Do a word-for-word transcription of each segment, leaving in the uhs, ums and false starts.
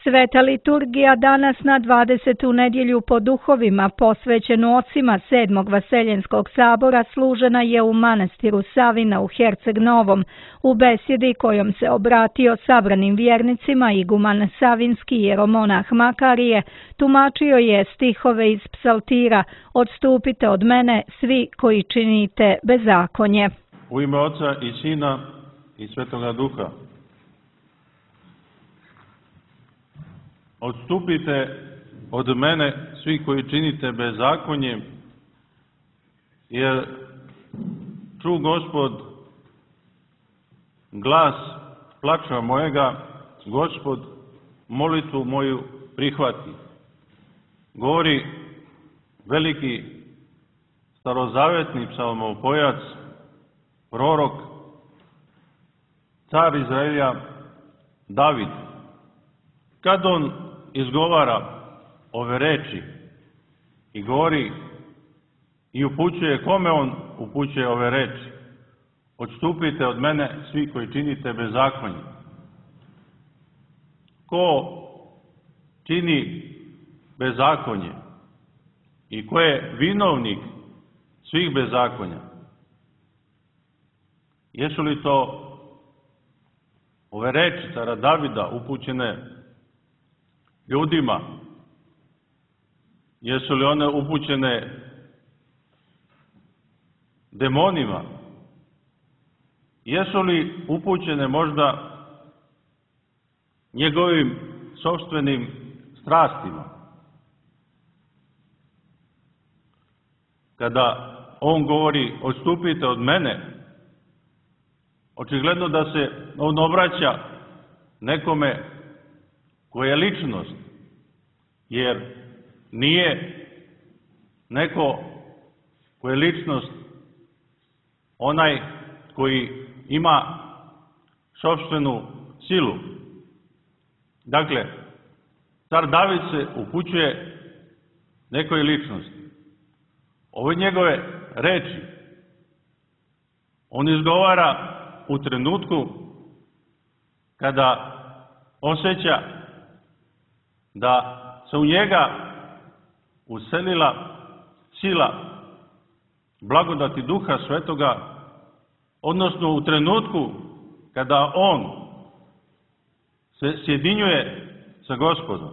Sveta liturgija danas na dvadesetu nedjelju po duhovima posvećenu ocima sedmog Vaseljenskog sabora služena je u manastiru Savina u Herceg Novom. U besjedi kojom se obratio sabranim vjernicima iguman savinski jeromonah Makarije tumačio je stihove iz psaltira "Odstupite od mene svi koji činite bezakonje". U ime Oca i Sina i Svetoga Duha. Odstupite od mene svi koji činite bezakonje, jer ču Gospod glas plača mojega, Gospod molitvu moju prihvati. Govori veliki starozavetni psalmopojac, prorok, car Izraelja David. Kad on izgovara ove reči i govori i upućuje, kome on upućuje ove reči? Odstupite od mene svi koji činite bezakonje. Ko čini bezakonje i ko je vinovnik svih bezakonja? Jesu li to ove reči cara Davida upućene ljudima? Jesu li one upućene demonima? Jesu li upućene možda njegovim sopstvenim strastima? Kada on govori odstupite od mene, očigledno da se on obraća nekome ko je ličnost, jer nije neko ko je ličnost onaj koji ima sopstvenu silu. Dakle, car David se upućuje nekoj ličnosti. Ove njegove reči on izgovara u trenutku kada osjeća da se u njega uselila sila blagodati Duha Svetoga, odnosno u trenutku kada on se sjedinjuje sa Gospodom.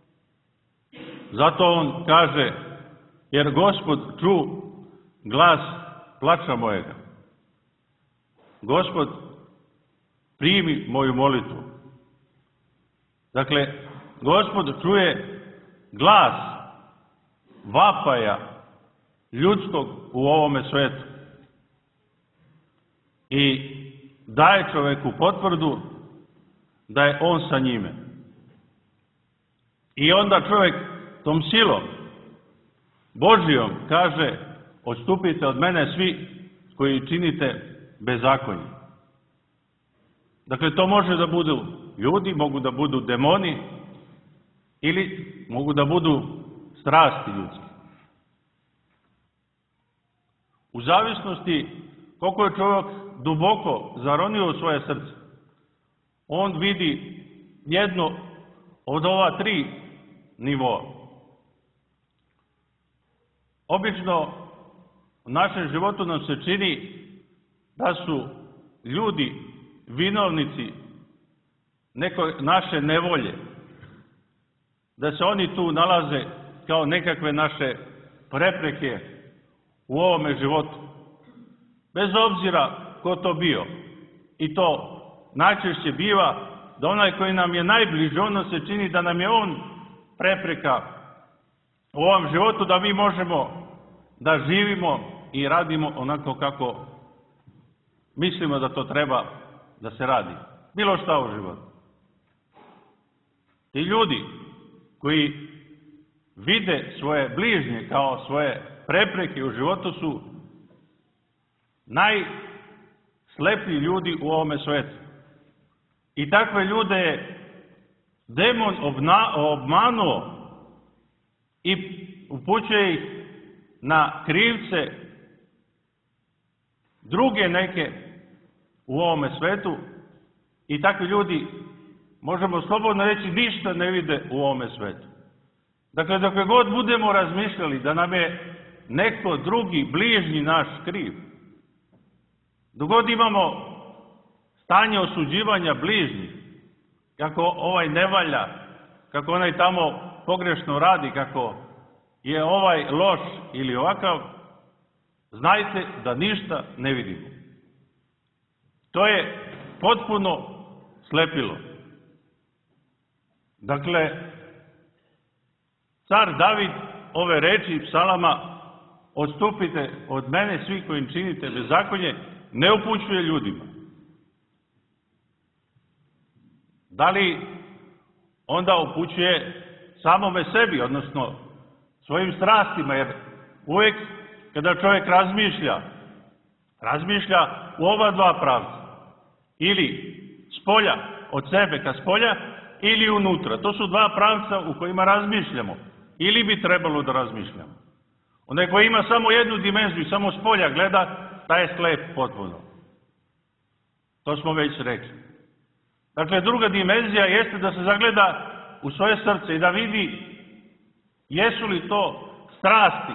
Zato on kaže, jer Gospod ču glas plača mojega. Gospod primi moju molitvu. Dakle, Gospod čuje glas vapaja ljudskog u ovome svetu i daje čoveku potvrdu da je on sa njime. I onda čovjek tom silom Božijom kaže, odstupite od mene svi koji činite bezakonje. Dakle, to može da budu ljudi, mogu da budu demoni ili mogu da budu strasti ljudske. U zavisnosti koliko je čovjek duboko zaronio u svoje srce, on vidi jedno od ova tri nivoa. Obično u našem životu nam se čini da su ljudi vinovnici neke naše nevolje, da se oni tu nalaze kao nekakve naše prepreke u ovome životu. Bez obzira ko to bio. I to najčešće biva da onaj koji nam je najbliži, ono se čini da nam je on prepreka u ovom životu, da mi možemo da živimo i radimo onako kako mislimo da to treba da se radi. Bilo šta u životu. Ti ljudi koji vide svoje bližnje kao svoje prepreke u životu su najslepliji ljudi u ovome svetu. I takve ljude je demon obna, obmanuo i upućuje ih na krivce druge neke u ovome svetu i takvi ljudi možemo slobodno reći, ništa ne vide u ovome svetu. Dakle, dok god budemo razmišljali da nam je neko drugi, bližnji naš kriv, dok god imamo stanje osuđivanja bližnjih, kako ovaj ne valja, kako onaj tamo pogrešno radi, kako je ovaj loš ili ovakav, znajte da ništa ne vidimo. To je potpuno slepilo. Dakle, car David ove reči psalama odstupite od mene svi koji činite bezakonje, ne upućuje ljudima. Da li onda upućuje samome sebi, odnosno svojim strastima, jer uvek kada čovjek razmišlja, razmišlja u oba dva pravca. Ili spolja, od sebe ka spolja, ili unutra. To su dva pravca u kojima razmišljamo. Ili bi trebalo da razmišljamo. Onaj koji ima samo jednu dimenziju, samo spolja gleda, taj je slep potpuno. To smo već rekli. Dakle, druga dimenzija jeste da se zagleda u svoje srce i da vidi jesu li to strasti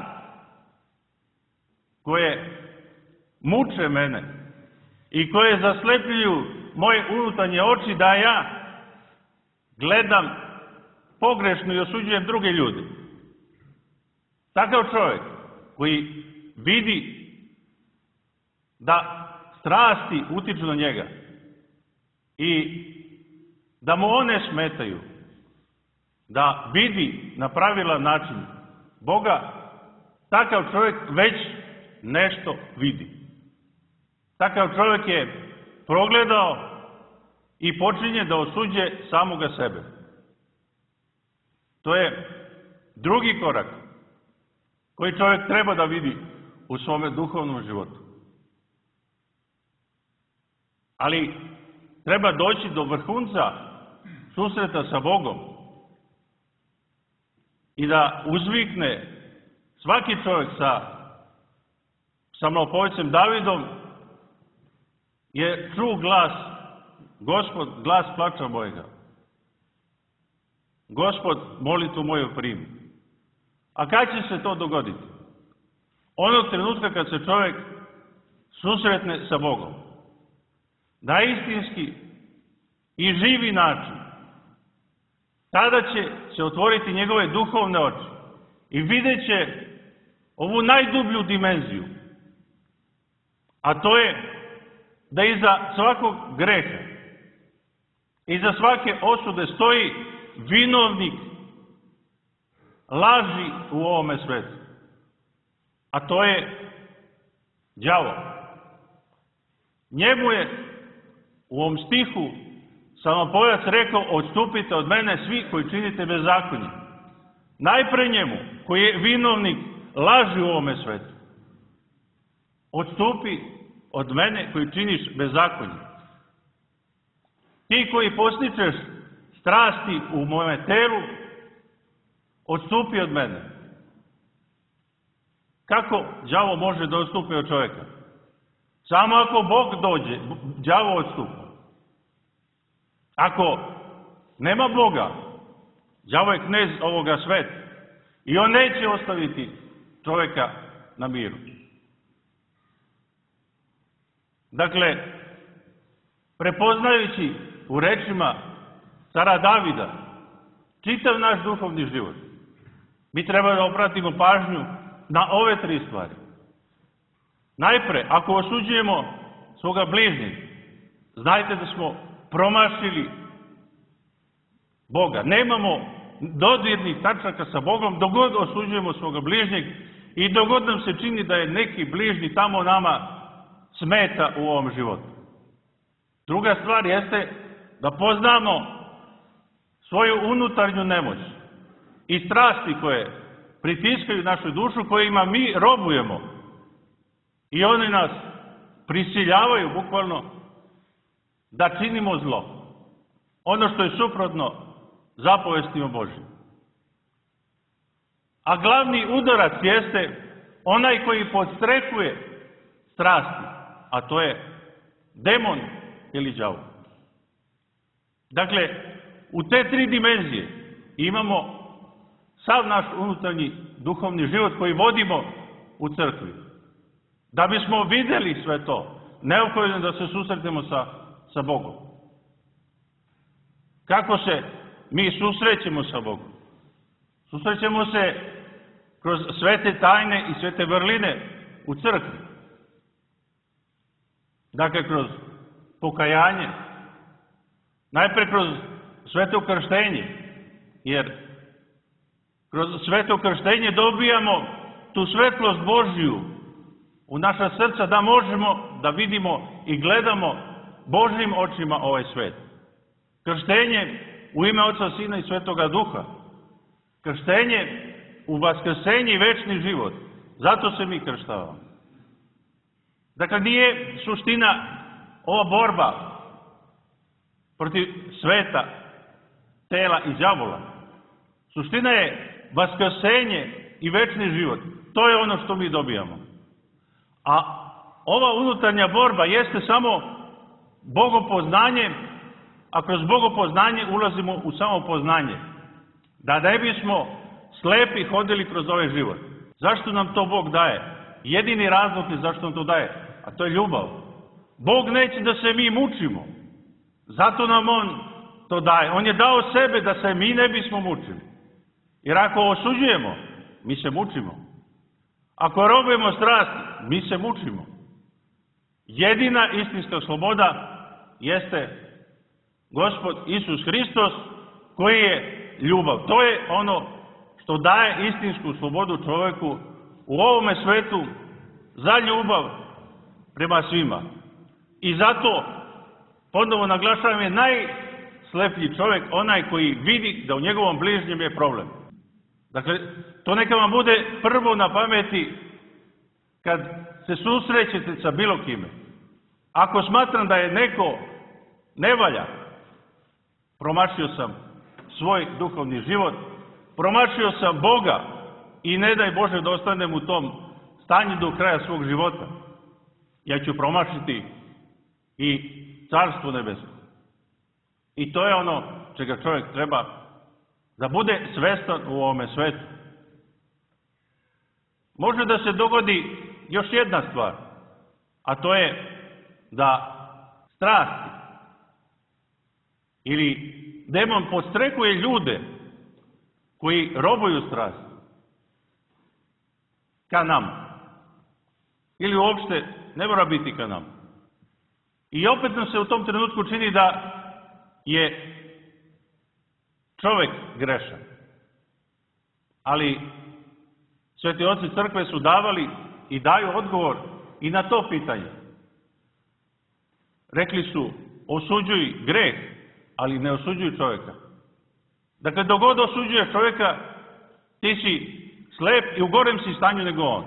koje muče mene i koje zaslepljuju moje unutarnje oči da ja gledam pogrešno i osuđujem druge ljude. Takav čovjek koji vidi da strasti utiču na njega i da mu one smetaju, da vidi na pravilan način Boga, takav čovjek već nešto vidi. Takav čovjek je progledao i počinje da osuđuje samoga sebe. To je drugi korak koji čovjek treba da vidi u svome duhovnom životu. Ali treba doći do vrhunca susreta sa Bogom i da uzvikne svaki čovjek sa psalmopevcem Davidom je čuo glas, Gospod, glas plača mojega. Gospod, molitvu moju primi. A kad će se to dogoditi? Onog trenutka kad se čovjek susretne sa Bogom. Na istinski i živi način. Tada će se otvoriti njegove duhovne oči i vidjet će ovu najdublju dimenziju. A to je da iza svakog greha, iza svake osude stoji vinovnik laži u ovome svetu. A to je đavo. Njemu je u ovom stihu psalmopovedac rekao, odstupite od mene svi koji činite bezakonje. Najpre njemu, koji je vinovnik laži u ovome svetu. Odstupi od mene koji činiš bezakonje. Ti koji postičeš strasti u mome telu, odstupi od mene. Kako đavo može da odstupi od čovjeka? Samo ako Bog dođe, đavo odstupa. Ako nema Boga, đavo je knez ovoga sveta i on neće ostaviti čovjeka na miru. Dakle, prepoznajući u rečima cara Davida čitav naš duhovni život, mi treba da obratimo pažnju na ove tri stvari. Najpre, ako osuđujemo svoga bližnjeg, znajte da smo promašili Boga. Nemamo dodirnih tačaka sa Bogom dok god osuđujemo svoga bližnjeg i dok god nam se čini da je neki bližnji tamo nama smeta u ovom životu. Druga stvar jeste da poznamo svoju unutarnju nemoć i strasti koje pritiskaju našu dušu, kojima mi robujemo i oni nas prisiljavaju bukvalno da činimo zlo. Ono što je suprotno zapovestima Božjim. A glavni udarac jeste onaj koji podstrekuje strasti, a to je demon ili đavo. Dakle, U te tri dimenzije imamo sav naš unutarnji duhovni život koji vodimo u crkvi. Da bismo vidjeli sve to, neophodno je da se susretnemo sa, sa Bogom. Kako se mi susrećemo sa Bogom? Susrećemo se kroz svete tajne i svete vrline u crkvi. Dakle, kroz pokajanje, najpre kroz sveto krštenje, jer kroz sveto krštenje dobijamo tu svetlost Božju u naša srca da možemo da vidimo i gledamo Božjim očima ovaj svet. Krštenje u ime Oca, Sina i Svetoga Duha. Krštenje u vaskrsenje i večni život. Zato se mi krštavamo. Dakle, nije suština ova borba protiv sveta, tela i đavola. Suština je vaskrsenje i večni život. To je ono što mi dobijamo. A ova unutarnja borba jeste samo bogopoznanje, a kroz bogopoznanje ulazimo u samopoznanje. Da ne bismo slepi hodili kroz ovaj život. Zašto nam to Bog daje? Jedini razlog je zašto nam to daje, a to je ljubav. Bog neće da se mi mučimo. Zato nam On to daje. On je dao sebe da se mi ne bismo mučili. Jer ako osuđujemo, mi se mučimo. Ako robujemo strast, mi se mučimo. Jedina istinska sloboda jeste Gospod Isus Hristos, koji je ljubav. To je ono što daje istinsku slobodu čovjeku u ovome svetu za ljubav prema svima. I zato, ponovo naglašavam, je najsleplji čovjek onaj koji vidi da u njegovom bližnjem je problem. Dakle, to neka vam bude prvo na pameti kad se susrećete sa bilo kime. Ako smatram da je neko ne valja, promašio sam svoj duhovni život, promašio sam Boga i ne daj Bože da ostanem u tom stanju do kraja svog života. Ja ću promašiti i Carstvo nebesko. I to je ono čega čovjek treba da bude svestan u ovome svetu. Može da se dogodi još jedna stvar, a to je da strasti ili demon podstrekuje ljude koji robuju strasti ka nama. Ili uopšte ne mora biti ka nama. I opet nam se u tom trenutku čini da je čovjek grešan. Ali sveti oci crkve su davali i daju odgovor i na to pitanje. Rekli su, osuđuj greh, ali ne osuđuj čovjeka. Dakle, dok god osuđuješ čovjeka, ti si slep i u gorem si stanju nego on.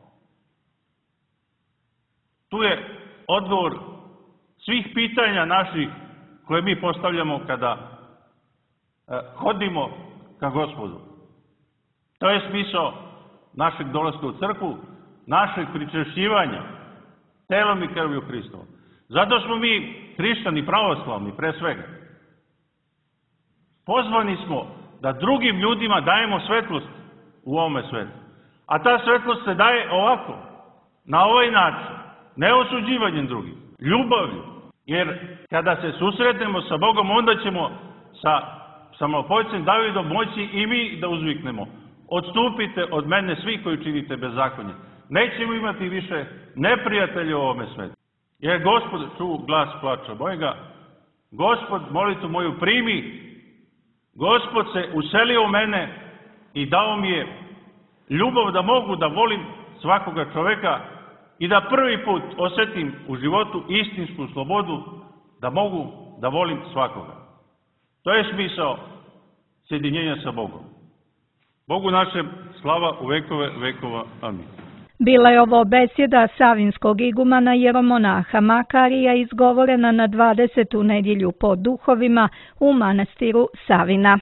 Tu je odgovor svih pitanja naših koje mi postavljamo kada eh, hodimo ka Gospodu. To je smisao našeg dolaska u crkvu, našeg pričešćivanja telom i krvlju Hristovom. Zato smo mi hrišćani pravoslavni, pre svega. Pozvani smo da drugim ljudima dajemo svetlost u ovome svetu. A ta svetlost se daje ovako, na ovaj način, ne osuđivanjem drugih, ljubavlju. Jer kada se susretnemo sa Bogom, onda ćemo sa samopojcem Davidom moći i mi da uzviknemo. Odstupite od mene svi koji činite bezakonje. Nećemo imati više neprijatelja u ovome svetu. Jer Gospod ču glas plača mojega, Gospod molitvu moju primi, Gospod se uselio u mene i dao mi je ljubav da mogu da volim svakoga čoveka i da prvi put osjetim u životu istinsku slobodu da mogu da volim svakoga. To je smisao sjedinjenja sa Bogom. Bogu našem slava u vekove vekova. Amin. Bila je ovo besjeda savinskog igumana jeromonaha Makarija izgovorena na dvadesetu nedjelju po duhovima u manastiru Savina.